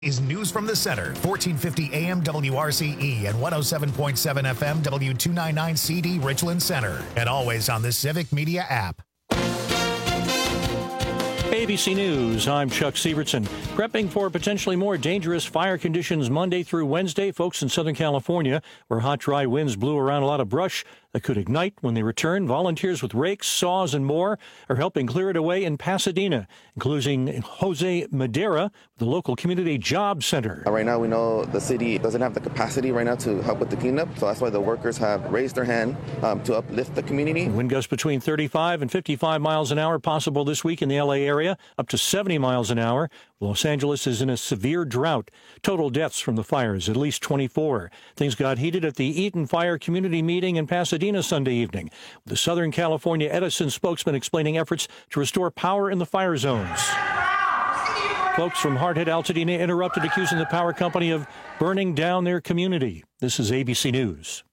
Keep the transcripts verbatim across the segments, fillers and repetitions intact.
Is News from the Center, fourteen fifty A M W R C E and one oh seven point seven F M W two ninety-nine C D Richland Center. And always on the Civic Media app. A B C News, I'm Chuck Sievertson. Prepping for potentially more dangerous fire conditions Monday through Wednesday, folks in Southern California, where hot, dry winds blew around a lot of brush that could ignite when they return. Volunteers with rakes, saws, and more are helping clear it away in Pasadena, including Jose Madera, the local community job center. Right now, we know the city doesn't have the capacity right now to help with the cleanup, so that's why the workers have raised their hand um, to uplift the community. Wind gusts between thirty-five and fifty-five miles an hour possible this week in the L A area, up to seventy miles an hour. Los Angeles is in a severe drought. Total deaths from the fires, at least twenty-four. Things got heated at the Eaton Fire Community Meeting in Pasadena Sunday evening, with the Southern California Edison spokesman explaining efforts to restore power in the fire zones. Folks from hard-hit Altadena interrupted, accusing the power company of burning down their community. This is A B C News.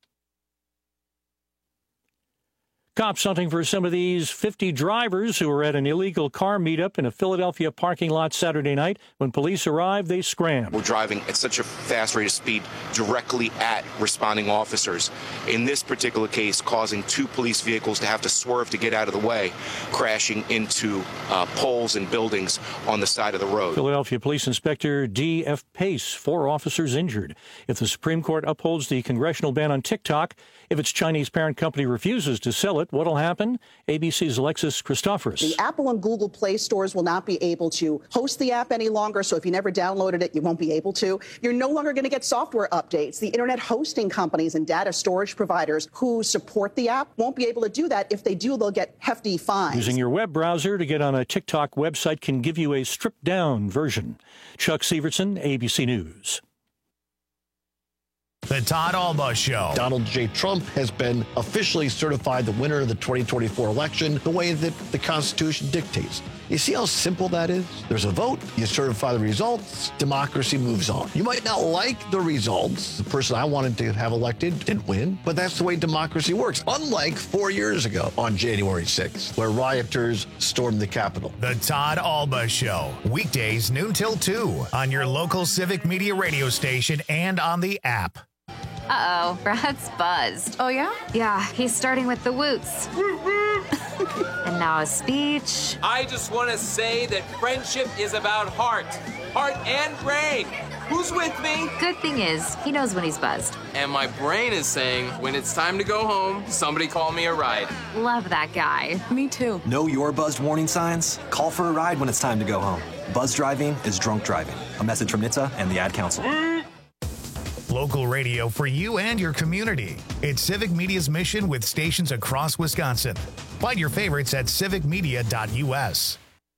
Cops hunting for some of these fifty drivers who were at an illegal car meetup in a Philadelphia parking lot Saturday night. When police arrived, they scrambled. We're driving at such a fast rate of speed directly at responding officers. In this particular case, causing two police vehicles to have to swerve to get out of the way, crashing into uh, poles and buildings on the side of the road. Philadelphia Police Inspector D F Pace, four officers injured. If the Supreme Court upholds the congressional ban on TikTok, if its Chinese parent company refuses to sell it, what'll happen? A B C's Alexis Christoforous. The Apple and Google Play stores will not be able to host the app any longer, so if you never downloaded it, you won't be able to. You're no longer going to get software updates. The internet hosting companies and data storage providers who support the app won't be able to do that. If they do, they'll get hefty fines. Using your web browser to get on a TikTok website can give you a stripped-down version. Chuck Sievertson, A B C News. The Todd Alba Show. Donald J. Trump has been officially certified the winner of the twenty twenty-four election the way that the Constitution dictates. You see how simple that is? There's a vote, you certify the results, democracy moves on. You might not like the results. The person I wanted to have elected didn't win, but that's the way democracy works. Unlike four years ago on January sixth, where rioters stormed the Capitol. The Todd Alba Show. Weekdays noon till two on your local Civic Media radio station and on the app. Uh-oh, Brad's buzzed. Oh, yeah? Yeah, he's starting with the woots. And now a speech. I just want to say that friendship is about heart. Heart and brain. Who's with me? Good thing is, he knows when he's buzzed. And my brain is saying, when it's time to go home, somebody call me a ride. Love that guy. Me too. Know your buzzed warning signs? Call for a ride when it's time to go home. Buzz driving is drunk driving. A message from N H T S A and the Ad Council. Local radio for you and your community. It's Civic Media's mission with stations across Wisconsin. Find your favorites at civic media dot U S.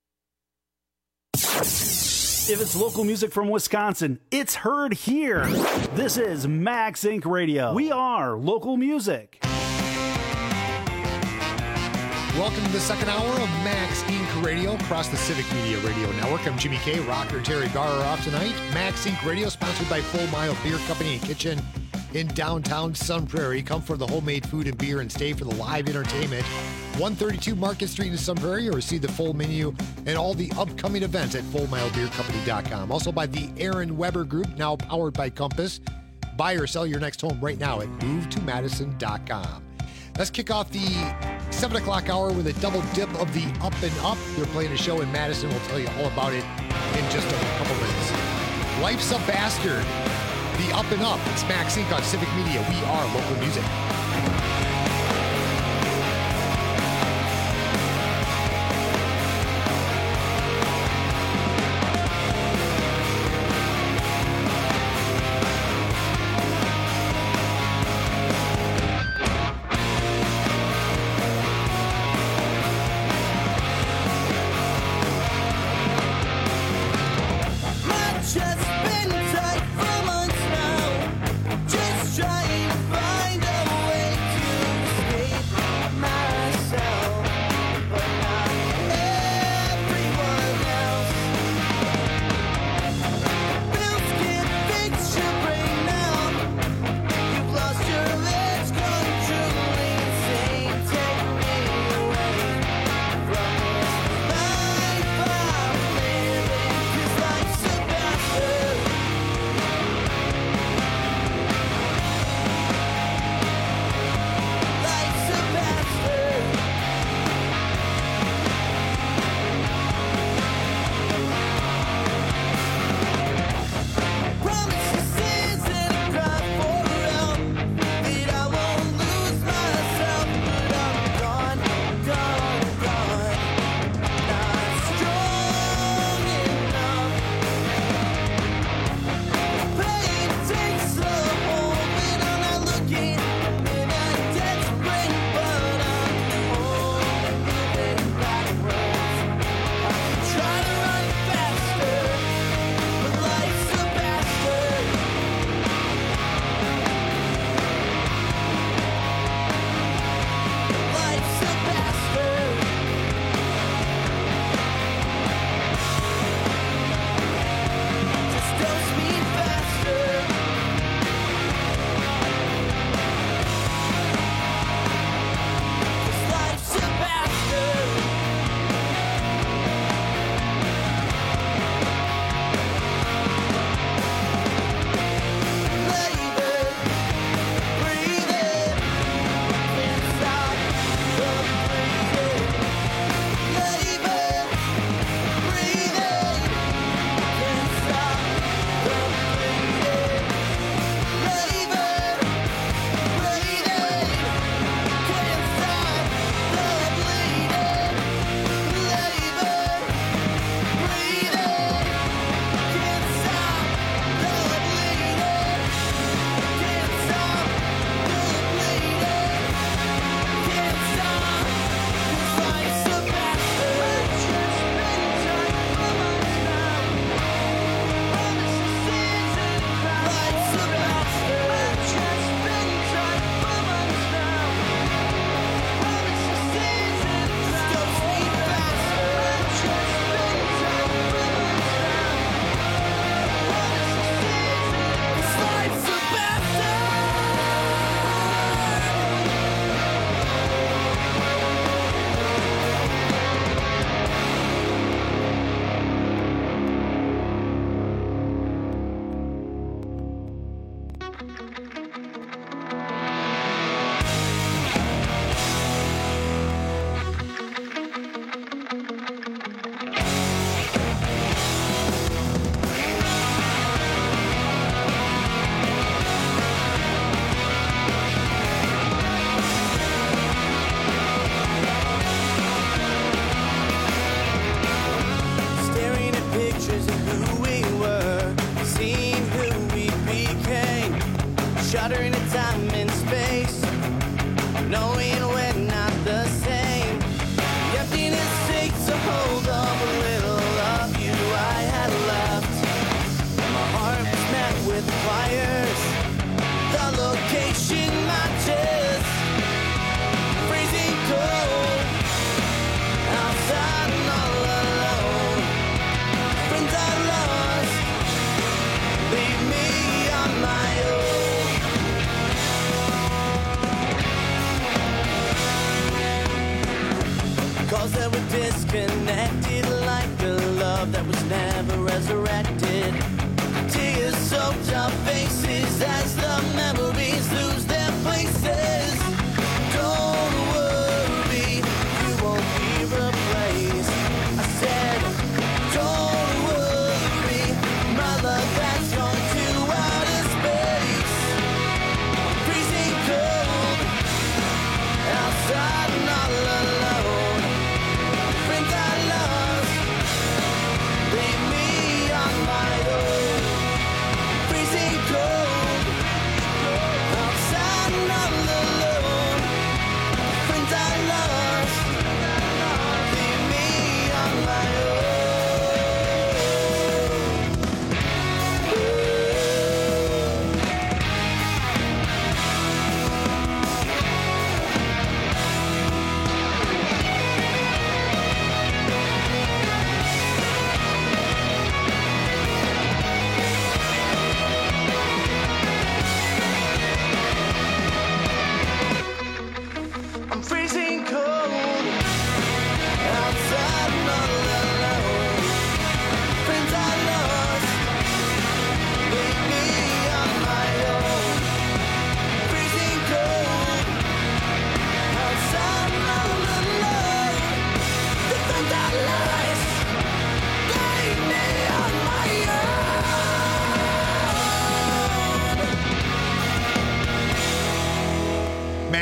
If it's local music from Wisconsin, it's heard here. This is Max Incorporated. Radio. We are local music. Welcome to the second hour of Max Incorporated. Radio across the Civic Media Radio Network. I'm Jimmy K. Rocker Terry Garr are off tonight. Max Incorporated. Radio, sponsored by Full Mile Beer Company and Kitchen in downtown Sun Prairie. Come for the homemade food and beer and stay for the live entertainment. one thirty-two Market Street in Sun Prairie, or see the full menu and all the upcoming events at full mile beer company dot com. Also by the Aaron Weber Group, now powered by Compass. Buy or sell your next home right now at move to madison dot com. Let's kick off the seven o'clock hour with a double dip of the Up and Up. They're playing a show in Madison. We'll tell you all about it in just a couple minutes. Life's a Bastard. The Up and Up. It's Max Incorporated on Civic Media. We are local music. Just been tight for months now, just trying to find a way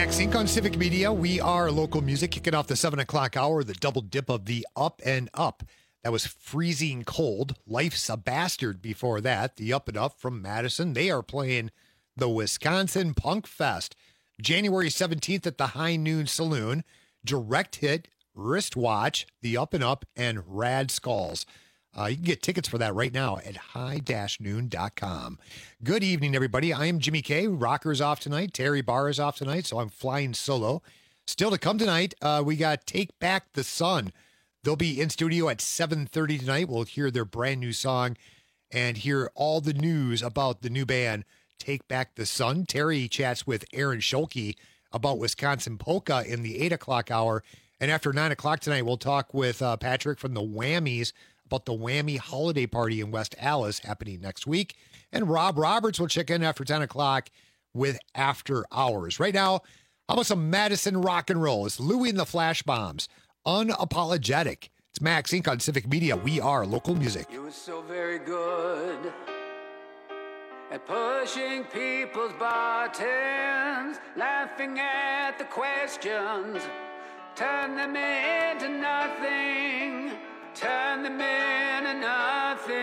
Max Inc on Civic Media. We are local music, kicking off the seven o'clock hour, the double dip of the Up and Up. That was Freezing Cold. Life's a Bastard before that. The Up and Up from Madison. They are playing the Wisconsin Punk Fest. January seventeenth at the High Noon Saloon. Direct Hit, Wristwatch, the Up and Up, and Rad Skulls. Uh, you can get tickets for that right now at high dash noon dot com. Good evening, everybody. I am Jimmy K. Rocker's off tonight. Terry Barr is off tonight, so I'm flying solo. Still to come tonight, uh, we got Take Back the Sun. They'll be in studio at seven thirty tonight. We'll hear their brand new song and hear all the news about the new band, Take Back the Sun. Terry chats with Aaron Scholke about Wisconsin Polka in the eight o'clock hour. And after nine o'clock tonight, we'll talk with uh, Patrick from the Whammies about the Whammy Holiday Party in West Allis happening next week. And Rob Roberts will check in after ten o'clock with After Hours. Right now, how about some Madison rock and roll? It's Louie and the Flash Bombs, Unapologetic. It's Max Inc on Civic Media. We are local music. You were so very good at pushing people's buttons, laughing at the questions, turn them into nothing. Turn them into nothing.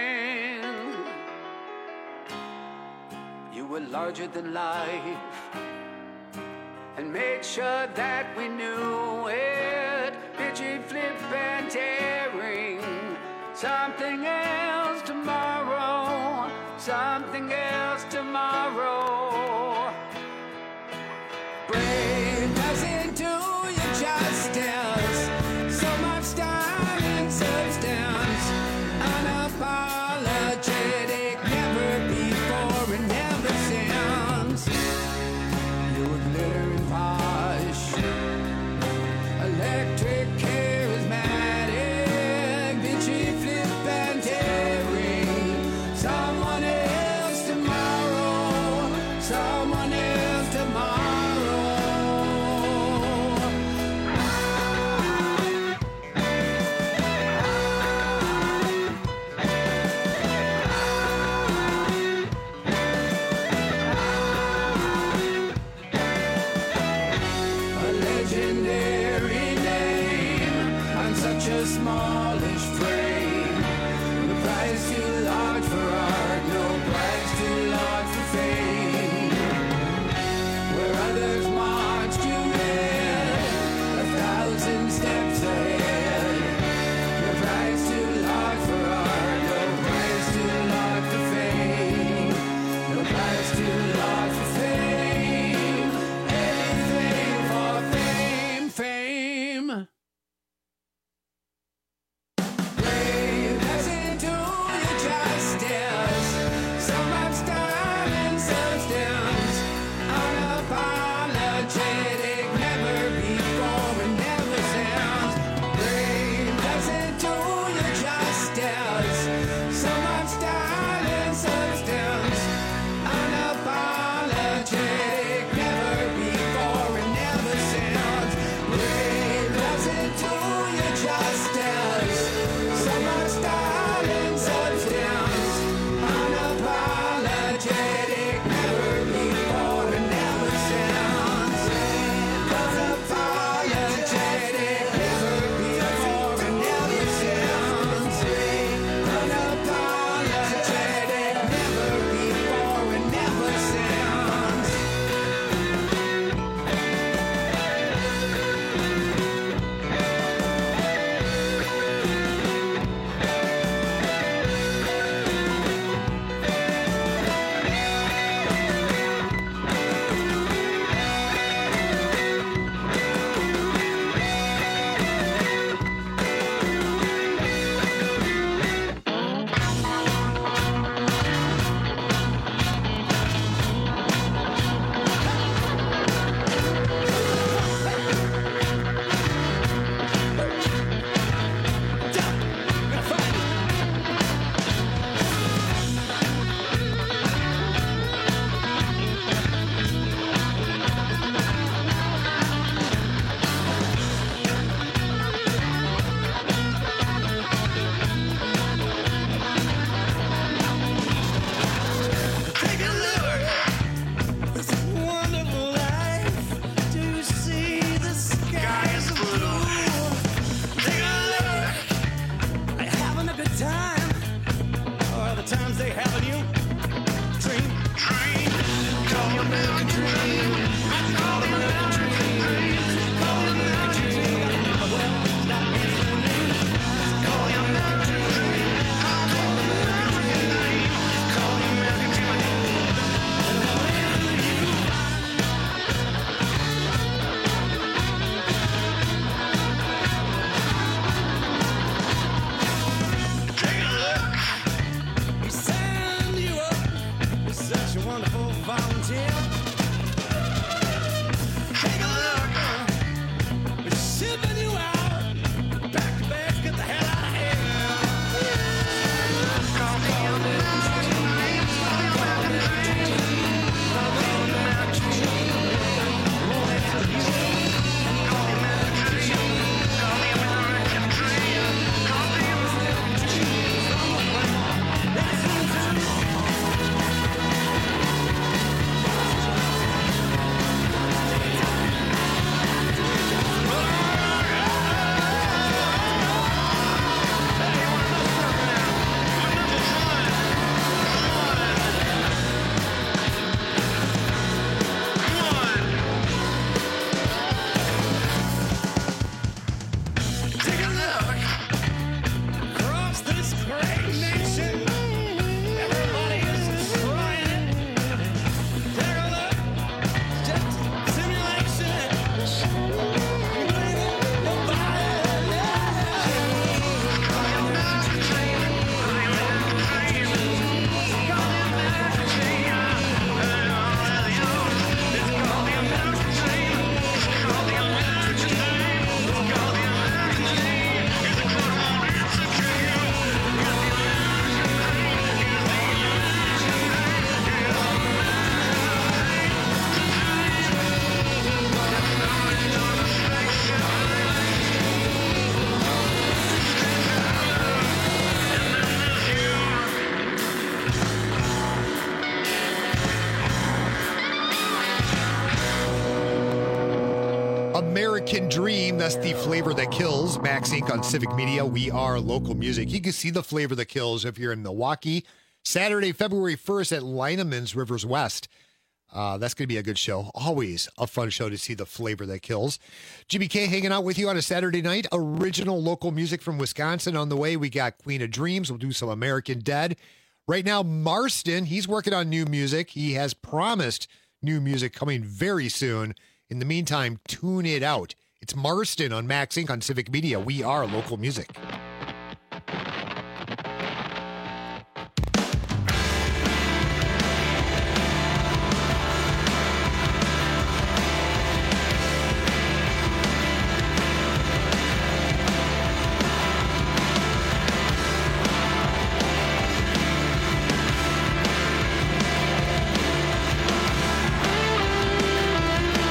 You were larger than life and made sure that we knew it. Bitchy, flip, and tearing. Something else tomorrow. Something else tomorrow. Brain doesn't do you justice. So much time. Substance, unapologetic, never before and never since. You were glitter and posh, electric, charismatic, bitchy, flip and tearing. Someone else tomorrow, someone else tomorrow. they have a new dream. Dream. Call the American dream. Call the American dream. Call the American dream. Well, not anything. Call the American dream. Call the American dream. Call the American dream. Take a look. We send you up. You're such a wonderful volunteer. Take a look. We're shipping you out. Pack your bags, get the hell out of here. Call me on the dream. Call me on the dream. Call me on the dream. Call me on the dream. Call me on the dream. Call me on the dream. Call me on the dream. That's the dream. Take a look across this great nation. Everybody is destroying it. Take a look, just simulation. American Dream, that's the flavor that kills. Max Inc on Civic Media. We are local music. You can see the flavor that kills if you're in Milwaukee. Saturday, February first at Lineman's Rivers West. Uh, that's going to be a good show. Always a fun show to see the flavor that kills. Jimmy K hanging out with you on a Saturday night. Original local music from Wisconsin on the way. We got Queen of Dreams. We'll do some American Dead. Right now, Marston, he's working on new music. He has promised new music coming very soon. In the meantime, tune it out. It's Marston on Max Inc on Civic Media. We are local music.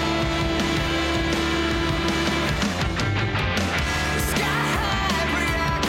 Sky high reality.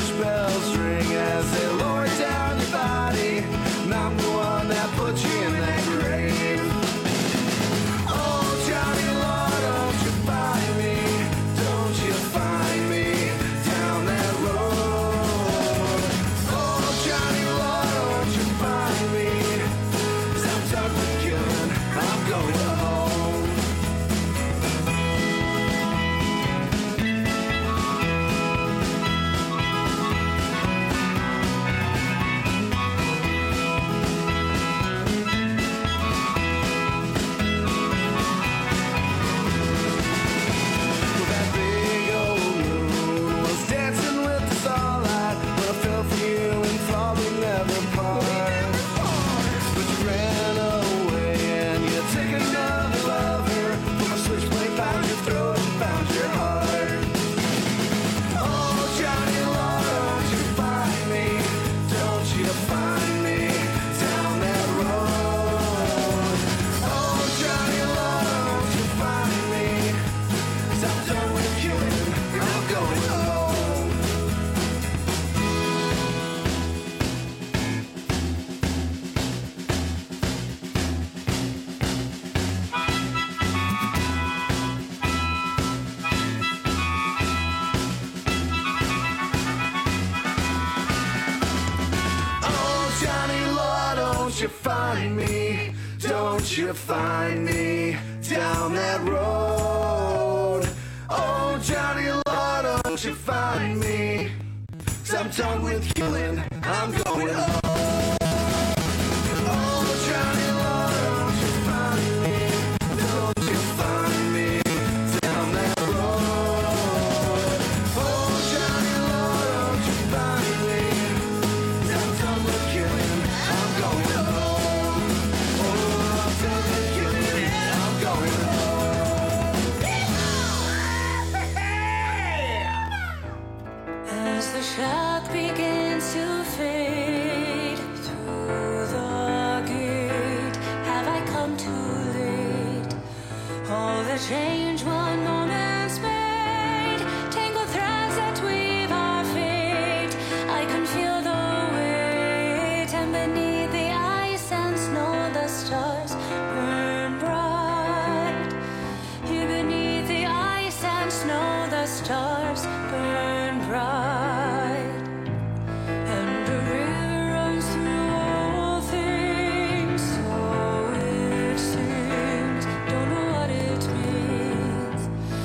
church bells ring as they lower down your body. And I'm the one that put you in that grave. Oh, Johnny Law, don't you find me, don't you find me down that road. Oh, Johnny Law, don't you find me, 'cause I'm done with killing, I'm going home. Don't you find me, don't you find me down that road. Oh, Johnny Law, don't you find me, 'cause I'm done with killing, I'm going home. Oh, Johnny Law, don't you find me, don't you find me down that road. Oh, Johnny Law, don't you find me, 'cause I'm done with killing, I'm going home. As the shock begins to fade through the gate, have I come too late? All the change one moment's made, tangled threads that weave our fate. I can feel the weight, and beneath the ice and snow the stars burn bright. Here beneath the ice and snow the stars burn bright. And a river runs through all things, so it seems. Don't know what it means.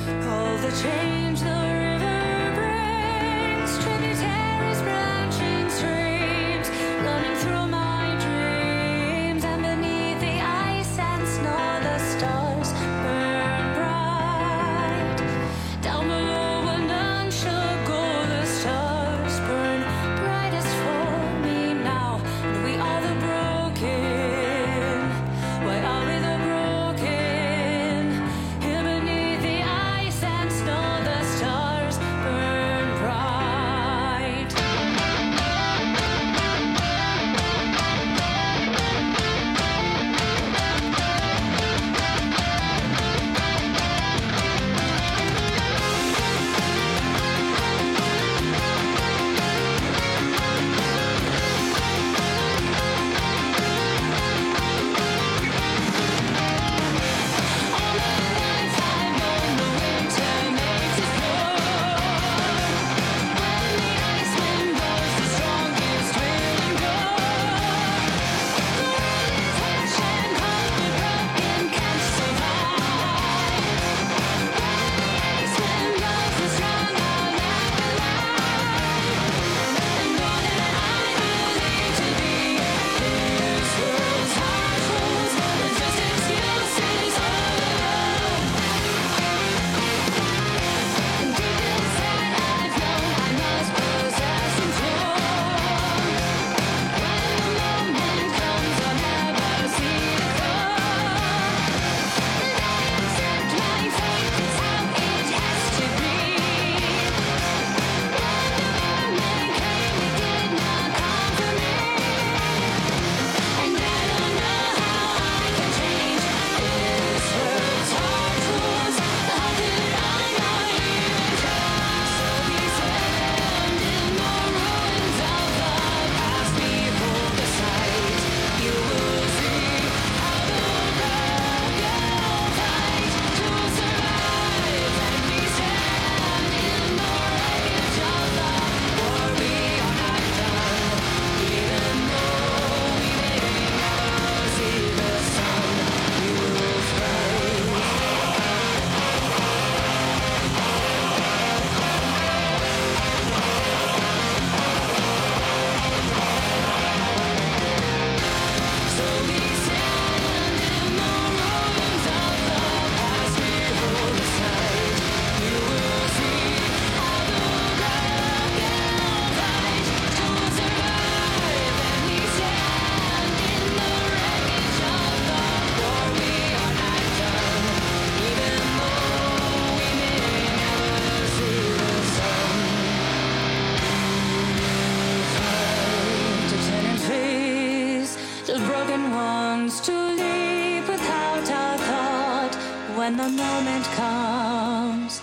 just broken ones to leave without a thought when the moment comes.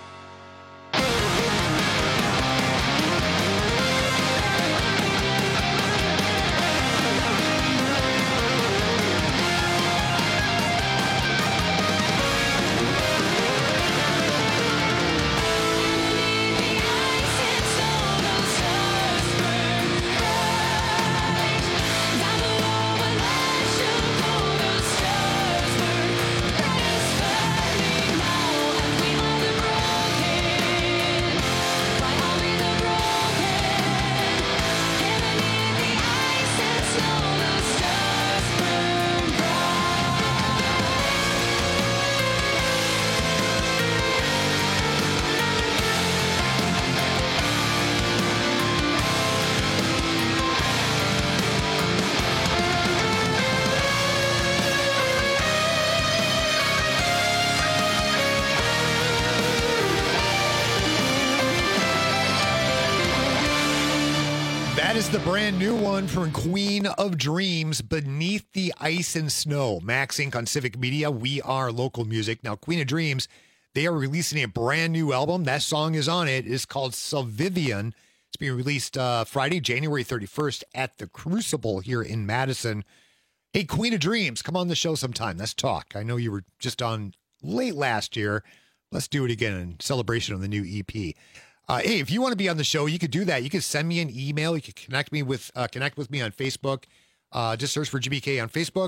That is the brand new one from Queen of Dreams, Beneath the Ice and Snow. Max Incorporated on Civic Media. We are local music. Now, Queen of Dreams, they are releasing a brand new album. That song is on it. It's called Sylvivian. It's being released uh, Friday, January thirty-first at the Crucible here in Madison. Hey, Queen of Dreams, come on the show sometime. Let's talk. I know you were just on late last year. Let's do it again in celebration of the new E P. Uh, hey, if you want to be on the show, you could do that. You could send me an email. You could connect me with uh, connect with me on Facebook. Uh, just search for G B K on Facebook.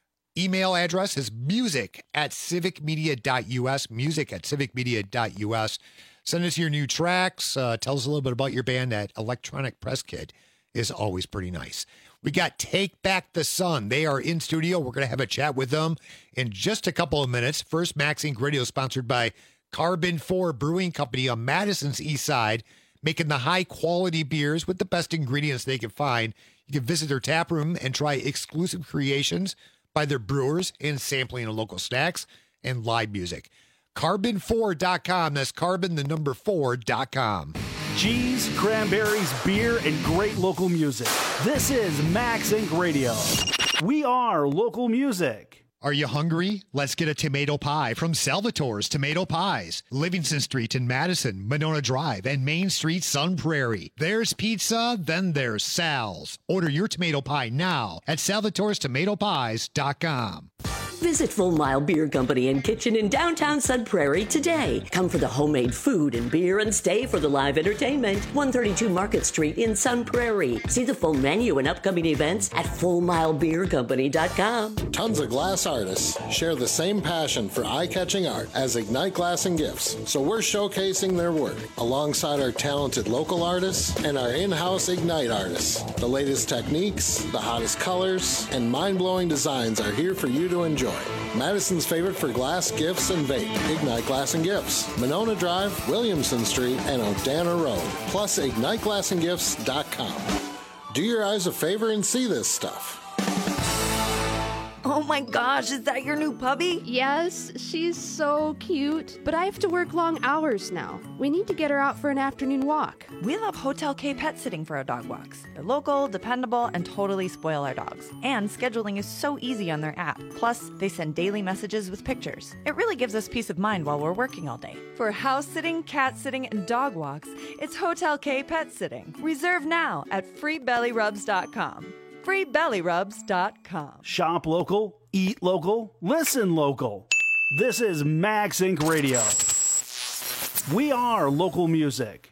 Email address is music at civicmedia.us. Music at civicmedia.us. Send us your new tracks. Uh, tell us a little bit about your band. That electronic press kit is always pretty nice. We got Take Back the Sun. They are in studio. We're going to have a chat with them in just a couple of minutes. First, Max Incorporated Radio, sponsored by Carbon four Brewing Company on Madison's East Side, making the high-quality beers with the best ingredients they can find. You can visit their tap room and try exclusive creations by their brewers and sampling of local snacks and live music. carbon four dot com. That's carbon, the number four dot com. Cheese, cranberries, beer, and great local music. This is Max Incorporated Radio. We are local music. Are you hungry? Let's get a tomato pie from Salvatore's Tomato Pies. Livingston Street in Madison, Monona Drive, and Main Street, Sun Prairie. There's pizza, then there's Sal's. Order your tomato pie now at salvatores tomato pies dot com. Visit Full Mile Beer Company and Kitchen in downtown Sun Prairie today. Come for the homemade food and beer and stay for the live entertainment. one thirty-two Market Street in Sun Prairie. See the full menu and upcoming events at full mile beer company dot com. Tons of glass artists share the same passion for eye-catching art as Ignite Glass and Gifts, so we're showcasing their work alongside our talented local artists and our in-house Ignite artists. The latest techniques, the hottest colors, and mind-blowing designs are here for you to enjoy. Madison's favorite for glass, gifts, and vape. Ignite Glass and Gifts. Monona Drive, Williamson Street, and Odana Road. Plus ignite glass and gifts dot com. Do your eyes a favor and see this stuff. Oh my gosh, is that your new puppy? Yes, she's so cute. But I have to work long hours now. We need to get her out for an afternoon walk. We love Hotel K Pet Sitting for our dog walks. They're local, dependable, and totally spoil our dogs. And scheduling is so easy on their app. Plus, they send daily messages with pictures. It really gives us peace of mind while we're working all day. For house sitting, cat sitting, and dog walks, it's Hotel K Pet Sitting. Reserve now at free belly rubs dot com. free belly rubs dot com. Shop local, eat local, listen local. This is Max Incorporated Radio. We are local music.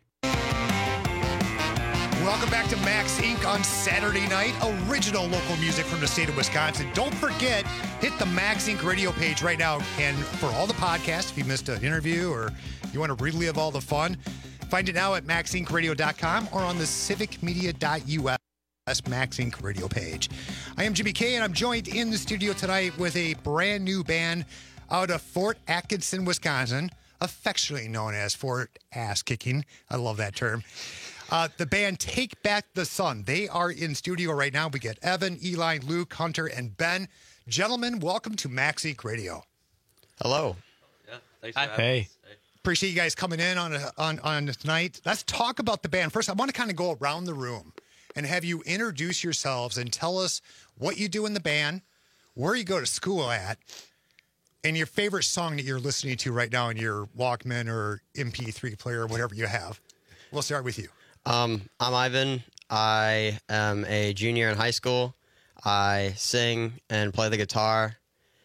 Welcome back to Max Incorporated on Saturday night. Original local music from the state of Wisconsin. Don't forget, hit the Max Incorporated Radio page right now. And for all the podcasts, if you missed an interview or you want to relive all the fun, find it now at max inc radio dot com or on the civic media dot u s Max Incorporated Radio page. I am Jimmy K, and I'm joined in the studio tonight with a brand new band out of Fort Atkinson, Wisconsin, affectionately known as Fort Ass Kicking. I love that term. Uh, the band Take Back the Sun. They are in studio right now. We get Evan, Eli, Luke, Hunter, and Ben. Gentlemen, welcome to Max Incorporated Radio. Hello. Yeah, thanks for having Hey. us. Appreciate you guys coming in on a, on on tonight. Let's talk about the band. First, I want to kind of go around the room. and have you introduce yourselves and tell us what you do in the band, where you go to school at, and your favorite song that you're listening to right now in your Walkman or M P three player or whatever you have. We'll start with you. Um, I'm Ivan. I am a junior in high school. I sing and play the guitar,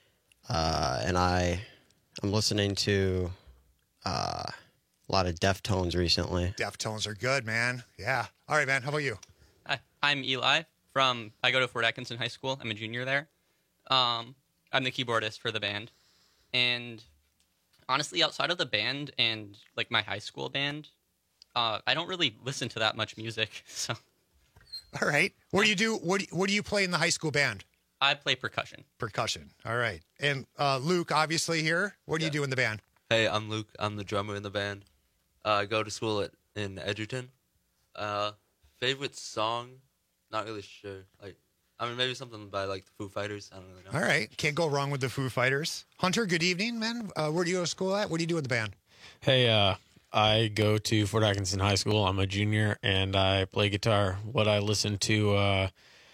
uh, and I, I'm listening to uh, a lot of Deftones recently. Deftones are good, man. Yeah. All right, man. How about you? Hi, I'm Eli from, I go to Fort Atkinson High School. I'm a junior there. Um, I'm the keyboardist for the band. And honestly, outside of the band and like my high school band, uh, I don't really listen to that much music. So, all right. What do you do? What do you, what do you play in the high school band? I play percussion. Percussion. All right. And uh, Luke, obviously here. What do you do in the band? Hey, I'm Luke. I'm the drummer in the band. Uh, I go to school at in Edgerton. Uh, favorite song? Not really sure. Like. I mean, maybe something by, like, the Foo Fighters. I don't really know. All right. Can't go wrong with the Foo Fighters. Hunter, good evening, man. Uh, where do you go to school at? What do you do in the band? Hey, uh, I go to Fort Atkinson High School. I'm a junior, and I play guitar. What I listen to, uh,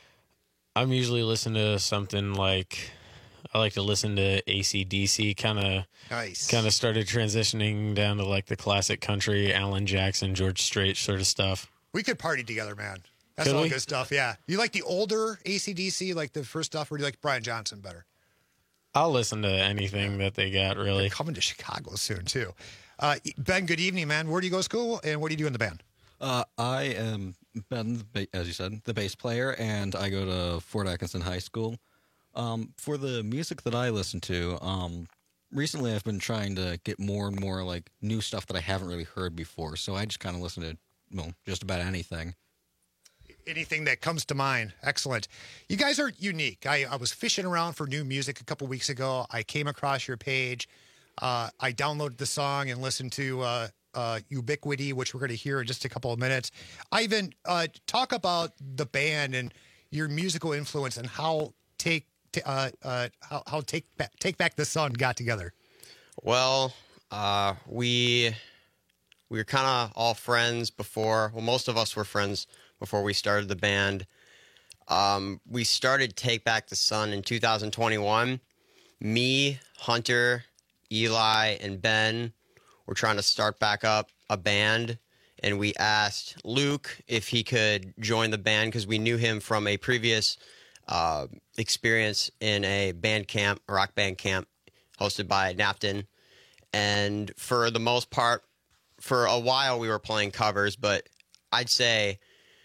I'm usually listening to something like, I like to listen to A C D C, kind of nice. Kind of started transitioning down to, like, the classic country, Alan Jackson, George Strait sort of stuff. We could party together, man. That's Could all we? good stuff, yeah. You like the older A C D C, like the first stuff, or do you like Brian Johnson better? I'll listen to anything that they got, really. They're coming to Chicago soon, too. Uh, Ben, good evening, man. Where do you go to school, and what do you do in the band? Uh, I am Ben, as you said, the bass player, and I go to Fort Atkinson High School. Um, for the music that I listen to, um, recently I've been trying to get more and more like new stuff that I haven't really heard before, so I just kind of listen to, well, just about anything. Anything that comes to mind. Excellent. You guys are unique. I, I was fishing around for new music a couple weeks ago. I came across your page. Uh, I downloaded the song and listened to uh, uh, Ubiquity, which we're going to hear in just a couple of minutes. Ivan, uh, talk about the band and your musical influence and how take uh, uh, how, how take back, take back the Sun got together. Well, uh, we we were kind of all friends before. Well, most of us were friends before we started the band. Um, we started Take Back the Sun in two thousand twenty-one. Me, Hunter, Eli, and Ben were trying to start back up a band, and we asked Luke if he could join the band because we knew him from a previous uh, experience in a band camp, a rock band camp, hosted by Napton. And for the most part, for a while we were playing covers, but I'd say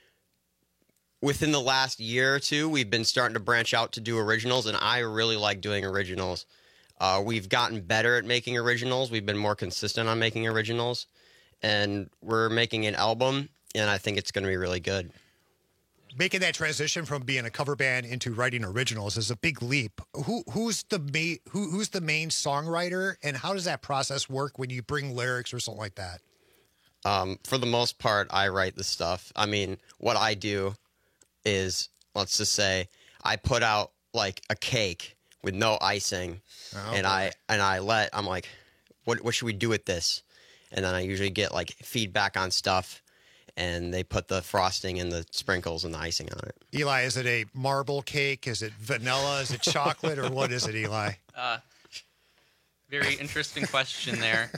within the last year or two, we've been starting to branch out to do originals, and I really like doing originals. Uh, we've gotten better at making originals. We've been more consistent on making originals, and we're making an album, and I think it's going to be really good. Making that transition from being a cover band into writing originals is a big leap. Who who's the ma- who who's the main songwriter, and how does that process work when you bring lyrics or something like that? Um, for the most part, I write the stuff. I mean, what I do is, let's just say, I put out like a cake with no icing, oh, and boy. I and I let I'm like, what what should we do with this? And then I usually get like feedback on stuff, and they put the frosting and the sprinkles and the icing on it. Eli, is it a marble cake? Is it vanilla? Is it chocolate? Or what is it, Eli? Uh, very interesting question there.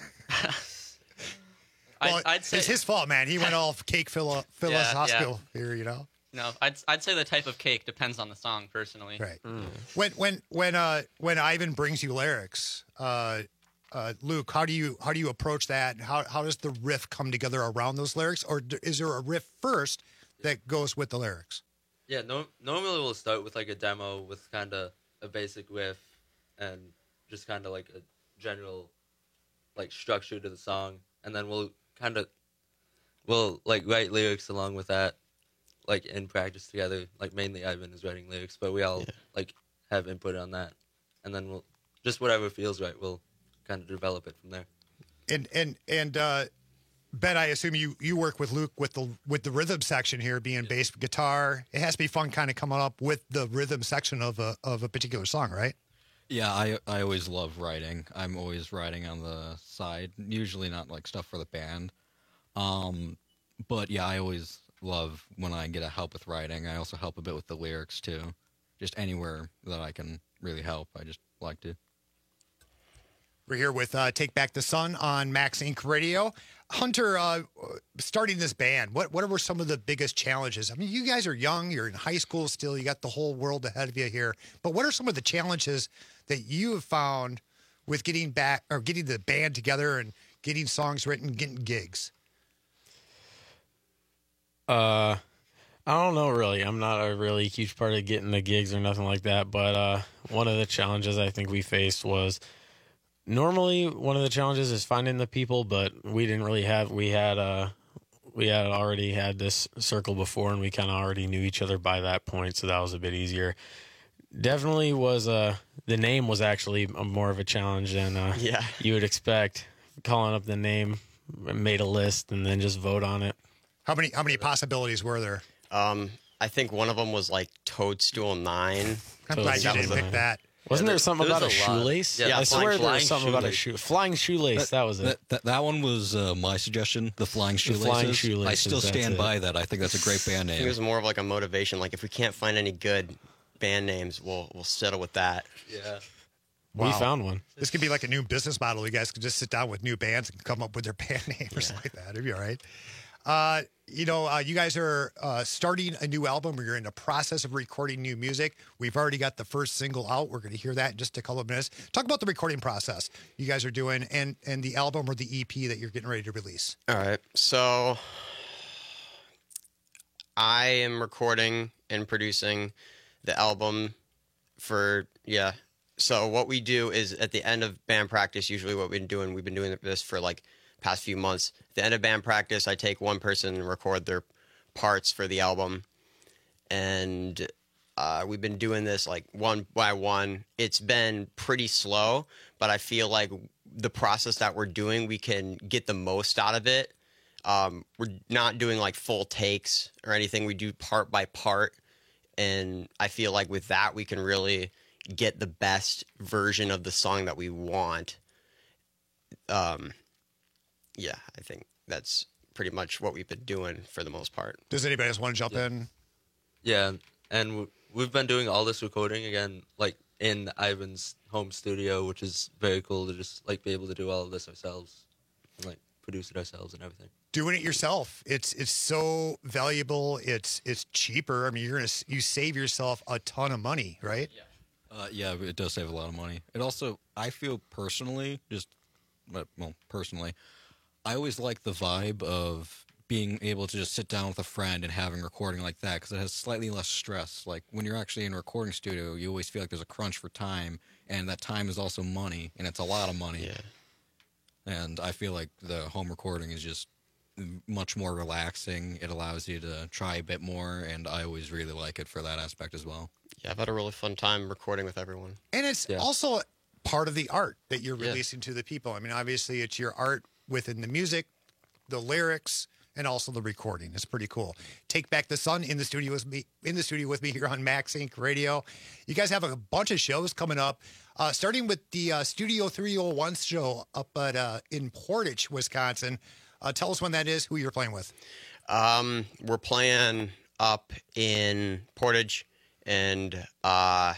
Well, I'd, I'd say it's his fault, man. He went all cake philo- Yeah, philosophical yeah. here, you know. No, I'd I'd say the type of cake depends on the song, personally. Right. When when when uh when Ivan brings you lyrics, uh, uh, Luke, how do you how do you approach that? How how does the riff come together around those lyrics, or d- is there a riff first that goes with the lyrics? Yeah, no, normally we'll start with like a demo with kind of a basic riff and just kind of like a general like structure to the song, and then we'll kind of we'll like write lyrics along with that, like in practice together. Like mainly Ivan is writing lyrics, but we all yeah. like have input on that, and then we'll just whatever feels right, we'll kind of develop it from there. And and and uh, Ben, I assume you you work with Luke with the with the rhythm section here, being bass guitar. It has to be fun, kind of coming up with the rhythm section of a of a particular song, right? Yeah, I I always love writing. I'm always writing on the side, usually not like stuff for the band. Um, but yeah, I always love when I get a help with writing. I also help a bit with the lyrics too. Just anywhere that I can really help, I just like to. We're here with uh, Take Back the Sun on Max Inc Radio. Hunter, uh, starting this band, what what were some of the biggest challenges? I mean, you guys are young, you're in high school still, you got the whole world ahead of you here. But what are some of the challenges that you have found with getting back or getting the band together and getting songs written, getting gigs? Uh, I don't know really. I'm not a really huge part of getting the gigs or nothing like that. But uh, one of the challenges I think we faced was normally one of the challenges is finding the people, but we didn't really have. We had uh, we had already had this circle before, and we kind of already knew each other by that point, so that was a bit easier. Definitely was uh the name was actually a, more of a challenge than uh, yeah. you would expect. Calling up the name, made a list, and then just vote on it. How many how many possibilities were there? Um, I think one of them was like Toadstool nine. I'm glad you didn't pick that. Wasn't Yeah, there something there about a was a lot. shoelace? Yeah, I flying- swear there flying was something about a shoelace. shoe, flying shoelace. That, was it. That, that, that one was uh, my suggestion, the Flying Shoelaces. Flying Shoelaces, I still that's stand it. by that. I think that's a great band I think name. it was more of like a motivation. Like if we can't find any good band names, we'll we'll settle with that. Yeah. We found one. This could be like a new business model. You guys could just sit down with new bands and come up with their band name or something like that. It'd be all right. Uh, you know, uh, you guys are uh, starting a new album, or you're in the process of recording new music. We've already got the first single out. We're going to hear that in just a couple of minutes. Talk about the recording process you guys are doing, and and the album or the E P that you're getting ready to release. All right. So I am recording and producing the album for, yeah. So what we do is at the end of band practice, usually what we've been doing, we've been doing this for like past few months. At the end of band practice, I take one person and record their parts for the album. And uh, we've been doing this like one by one. It's been pretty slow, but I feel like the process that we're doing, we can get the most out of it. Um, we're not doing like full takes or anything. We do part by part. And I feel like with that, we can really get the best version of the song that we want. Um, yeah, I think that's pretty much what we've been doing for the most part. Does anybody else want to jump in? Yeah, and w- we've been doing all this recording again, like in Ivan's home studio, which is very cool to just like be able to do all of this ourselves, and like produce it ourselves and everything. Doing it yourself, it's it's so valuable. It's it's cheaper. I mean, you're gonna you save yourself a ton of money, right? Yeah. Uh, yeah, it does save a lot of money. It also, I feel personally, just, well, personally, I always like the vibe of being able to just sit down with a friend and having recording like that, because it has slightly less stress. Like when you're actually in a recording studio, you always feel like there's a crunch for time, and that time is also money, and it's a lot of money. Yeah. And I feel like the home recording is just much more relaxing. It allows you to try a bit more, and I always really like it for that aspect as well. Yeah, I've had a really fun time recording with everyone. And it's Yeah. also part of the art that you're Yeah. releasing to the people. I mean, obviously, it's your art within the music, the lyrics, and also the recording. It's pretty cool. Take Back the Sun in the studio with me. In the studio with me here on Max Inc Radio. You guys have a bunch of shows coming up, uh, starting with the uh, Studio three oh one show up at uh, in Portage, Wisconsin. Uh, tell us when that is. Who you're playing with? Um, we're playing up in Portage, and uh,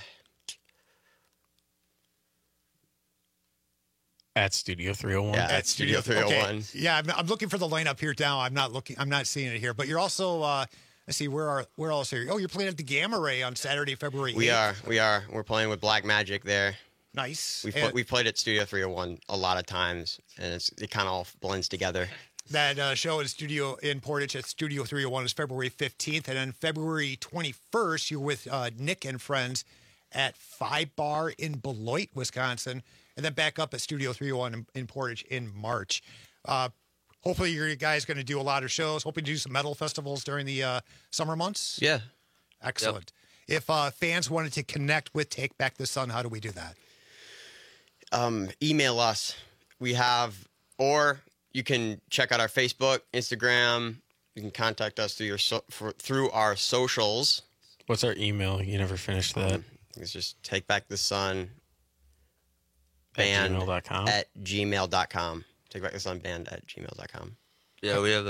At Studio three oh one. Yeah, at Studio three oh one. Okay. Yeah, I'm, I'm looking for the lineup here now. I'm not looking. I'm not seeing it here. But you're also. Uh, let's see. Where are where else are you? Oh, you're playing at the Gamma Ray on Saturday, February eighth. we are, we are, we're playing with Black Magic there. Nice. We've, And- pl- we've played at Studio three oh one a lot of times, and it's, it kind of all blends together. That uh, show in studio in Portage at Studio three oh one is February fifteenth, and then February twenty-first, you're with uh, Nick and friends at Five Bar in Beloit, Wisconsin, and then back up at Studio three oh one in, in Portage in March. Uh, hopefully, you guys going to do a lot of shows. Hoping to do some metal festivals during the uh, summer months. Yeah, excellent. If uh, fans wanted to connect with Take Back the Sun, how do we do that? Um, email us. We have, or you can check out our Facebook, Instagram. You can contact us through your so, for, through our socials. What's our email? You never finished that. Um, it's just Take Back the Sun At band gmail dot com? at gmail dot com. Take Back the Sun band at gmail dot com. Yeah, we have a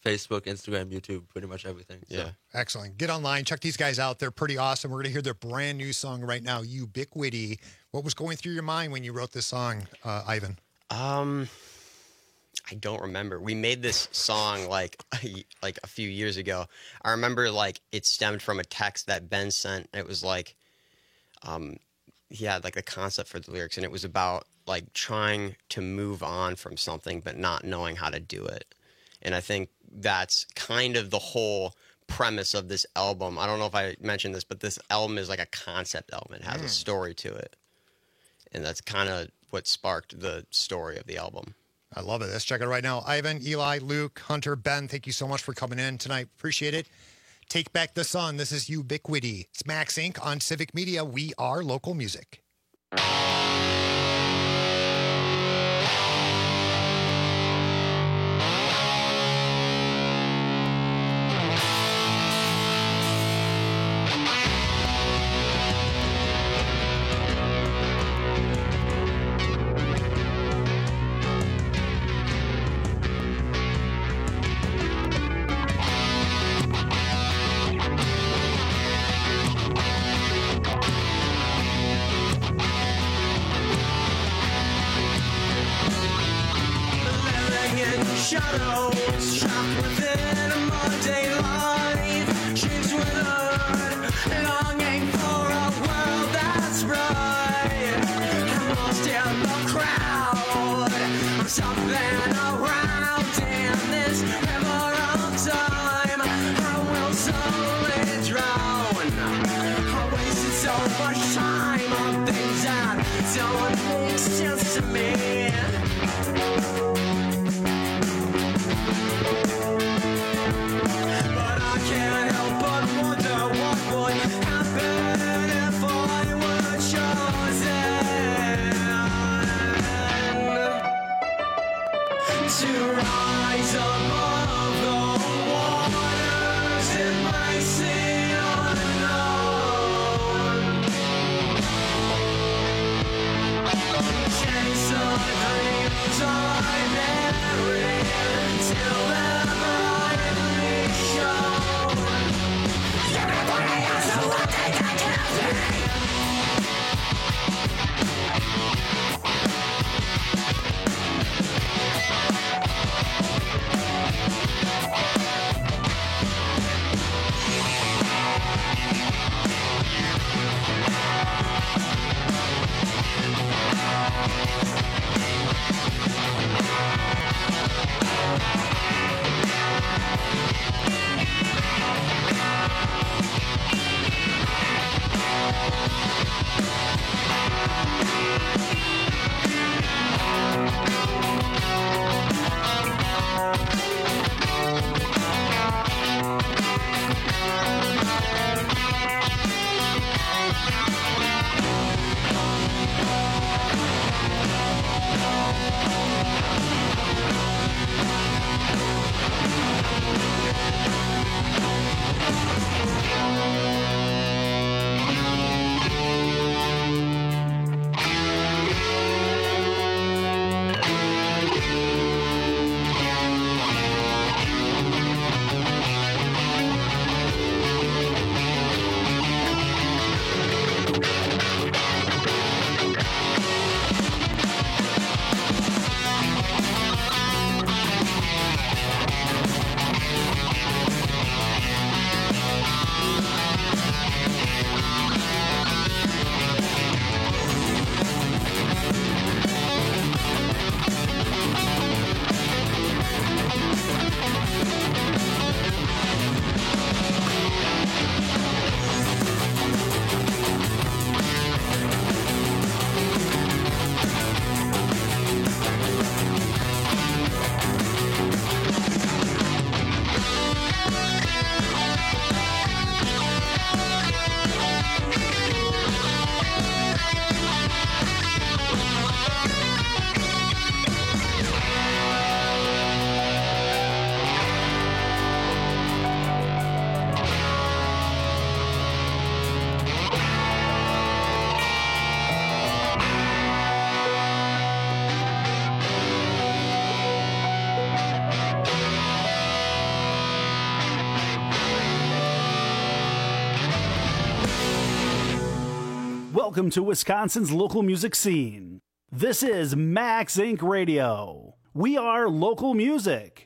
Facebook, Instagram, YouTube, pretty much everything. So. Yeah. Excellent. Get online. Check these guys out. They're pretty awesome. We're going to hear their brand new song right now, Ubiquity. What was going through your mind when you wrote this song, uh, Ivan? Um, I don't remember. We made this song like a, like a few years ago. I remember like it stemmed from a text that Ben sent. It was like, um, he had like the concept for the lyrics, and it was about like trying to move on from something but not knowing how to do it. And I think that's kind of the whole premise of this album. I don't know if I mentioned this, but this album is like a concept album. It has Mm. a story to it. And that's kind of what sparked the story of the album. I love it. Let's check it right now. Ivan, Eli, Luke, Hunter, Ben, thank you so much for coming in tonight. Appreciate it. Take Back the Sun. This is Ubiquity. It's Max Incorporated on Civic Media. We are local music. Shadows trapped within a Monday life. Dreams withered, longing for a world that's bright. I'm lost in the crowd. I'm something around in this river of time. I will slowly drown. I wasted so much time on things that don't make sense to me. To rise above the waters in my sea unknown. Chase a Welcome to Wisconsin's local music scene. This is Max Inc Radio. We are local music.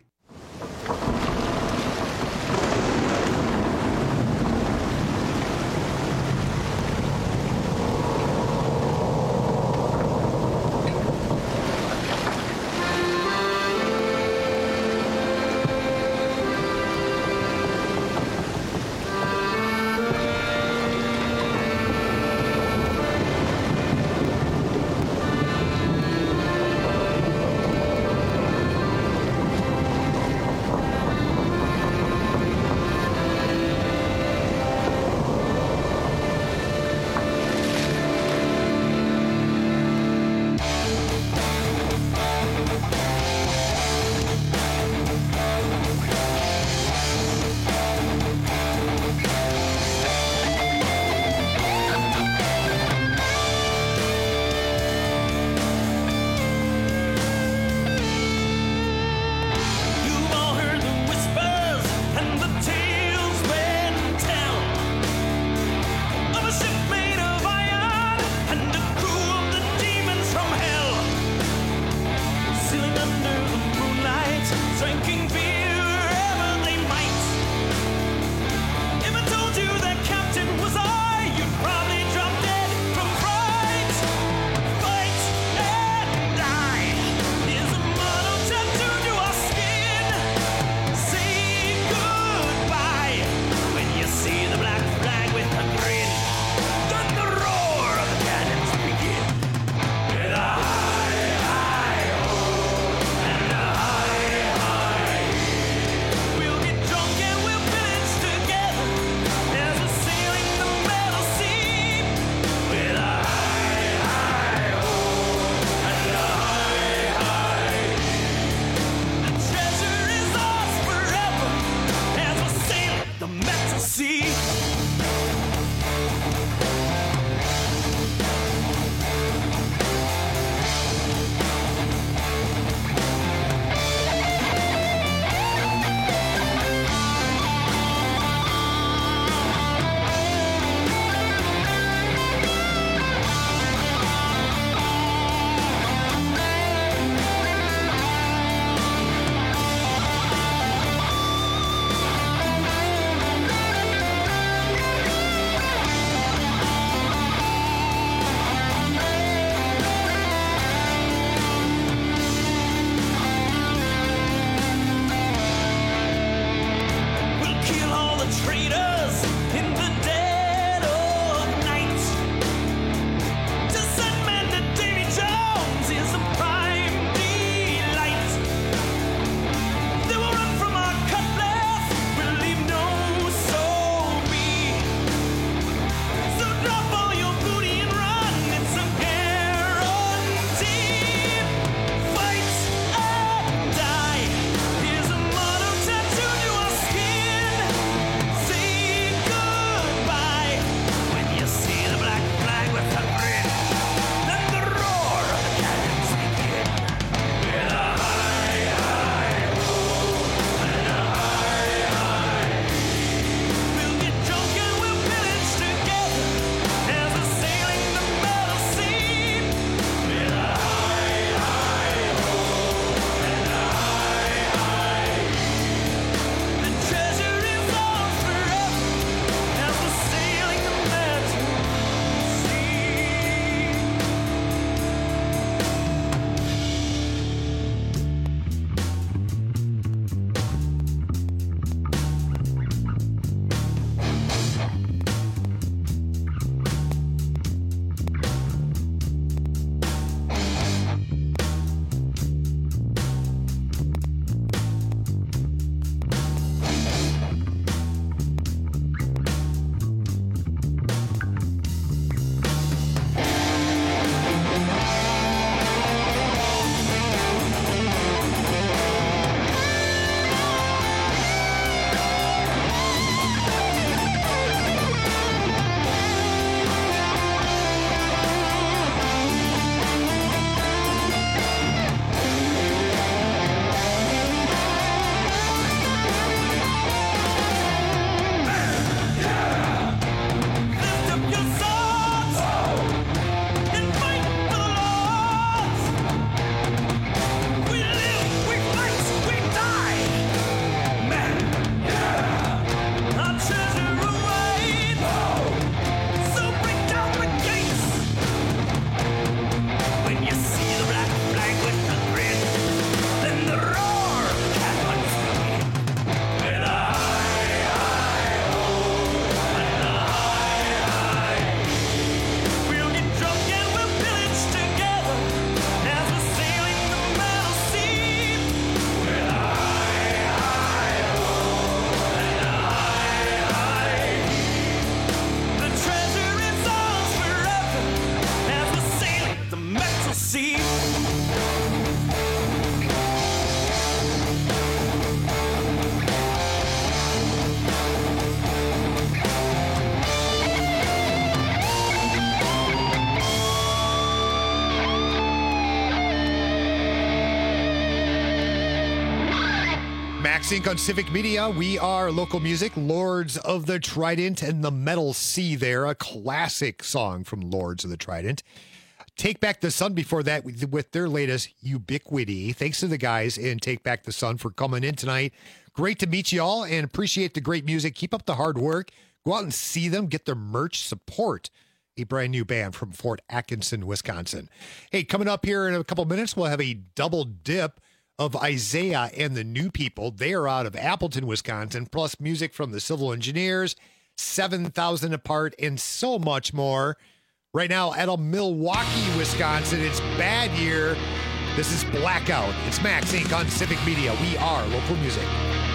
Max Incorporated on Civic Media. We are local music, Lords of the Trident and the Metal Sea there, a classic song from Lords of the Trident. Take Back the Sun before that with, with their latest Ubiquity. Thanks to the guys in Take Back the Sun for coming in tonight. Great to meet you all and appreciate the great music. Keep up the hard work. Go out and see them. Get their merch. Support a brand new band from Fort Atkinson, Wisconsin. Hey, coming up here in a couple minutes, we'll have a double dip of Isaiah and the New People. They are out of Appleton, Wisconsin, plus music from the Civil Engineers, seven thousand Apart, and so much more. Right now at a Milwaukee, Wisconsin, it's Bad Year. This is Blackout. It's Max Incorporated on Civic Media. We are local music.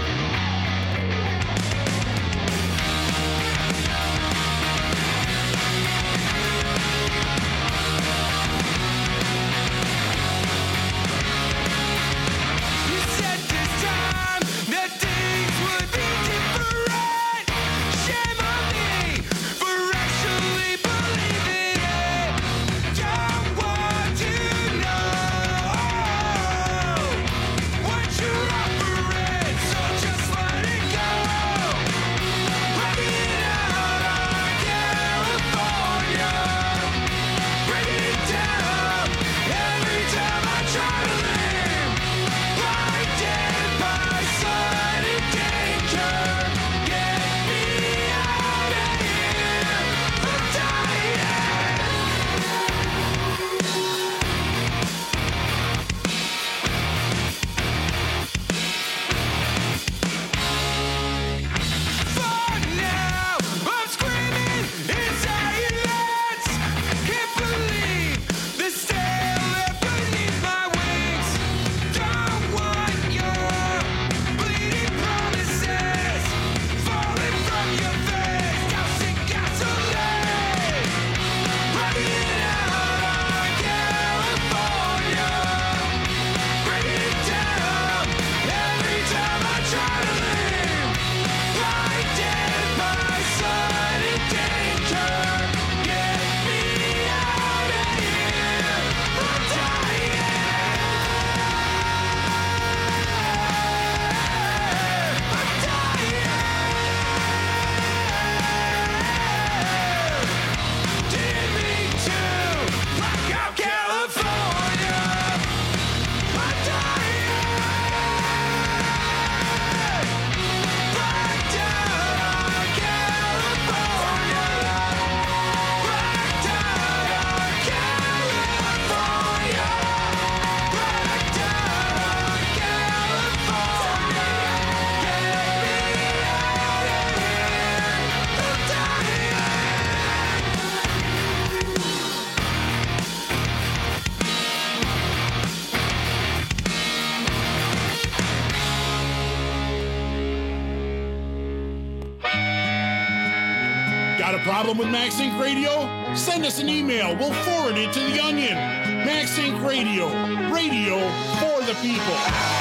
Got a problem with Max Inc Radio? Send us an email. We'll forward it to the Onion. Max Inc Radio. Radio for the people.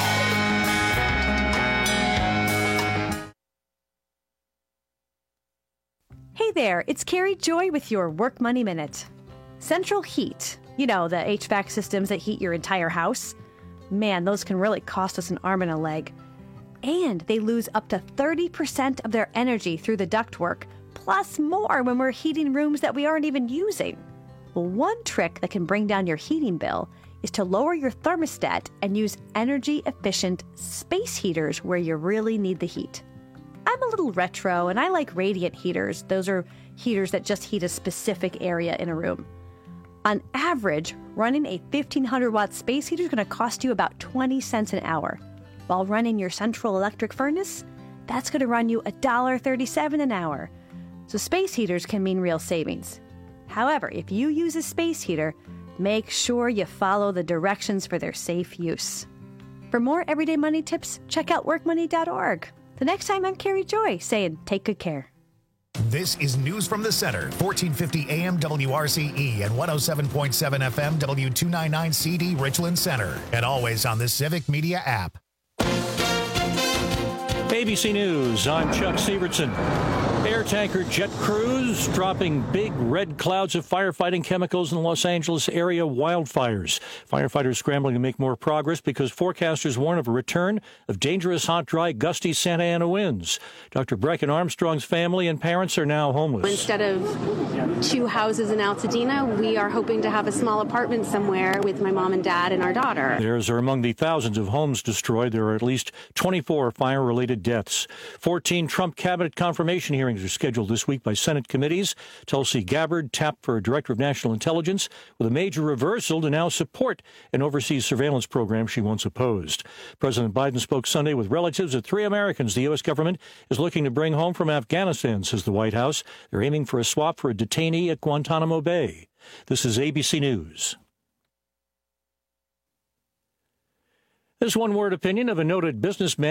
Hey there, it's Carrie Joy with your Work Money Minute. Central Heat, you know, the H V A C systems that heat your entire house. Man, those can really cost us an arm and a leg. And they lose up to thirty percent of their energy through the ductwork, plus more when we're heating rooms that we aren't even using. Well, one trick that can bring down your heating bill is to lower your thermostat and use energy-efficient space heaters where you really need the heat. I'm a little retro, and I like radiant heaters. Those are heaters that just heat a specific area in a room. On average, running a fifteen hundred watt space heater is going to cost you about twenty cents an hour. While running your central electric furnace, that's going to run you one dollar thirty-seven an hour. So space heaters can mean real savings. However, if you use a space heater, make sure you follow the directions for their safe use. For more everyday money tips, check out work money dot org. The next time, I'm Carrie Joy saying, take good care. This is News from the Center, fourteen fifty A M W R C E and one oh seven point seven F M W two ninety-nine C D Richland Center, and always on the Civic Media app. A B C News, I'm Chuck Sievertson. Air Air tanker jet crews dropping big red clouds of firefighting chemicals in the Los Angeles area wildfires. Firefighters scrambling to make more progress because forecasters warn of a return of dangerous, hot, dry, gusty Santa Ana winds. Doctor Brecken Armstrong's family and parents are now homeless. Instead of two houses in Altadena, we are hoping to have a small apartment somewhere with my mom and dad and our daughter. Theirs are among the thousands of homes destroyed. There are at least twenty-four fire-related deaths. fourteen Trump cabinet confirmation hearings are scheduled this week by Senate committees. Tulsi Gabbard tapped for a director of national intelligence with a major reversal to now support an overseas surveillance program she once opposed. President Biden spoke Sunday with relatives of three Americans the U S government is looking to bring home from Afghanistan, says the White House. They're aiming for a swap for a detainee at Guantanamo Bay. This is A B C News. This one-word opinion of a noted businessman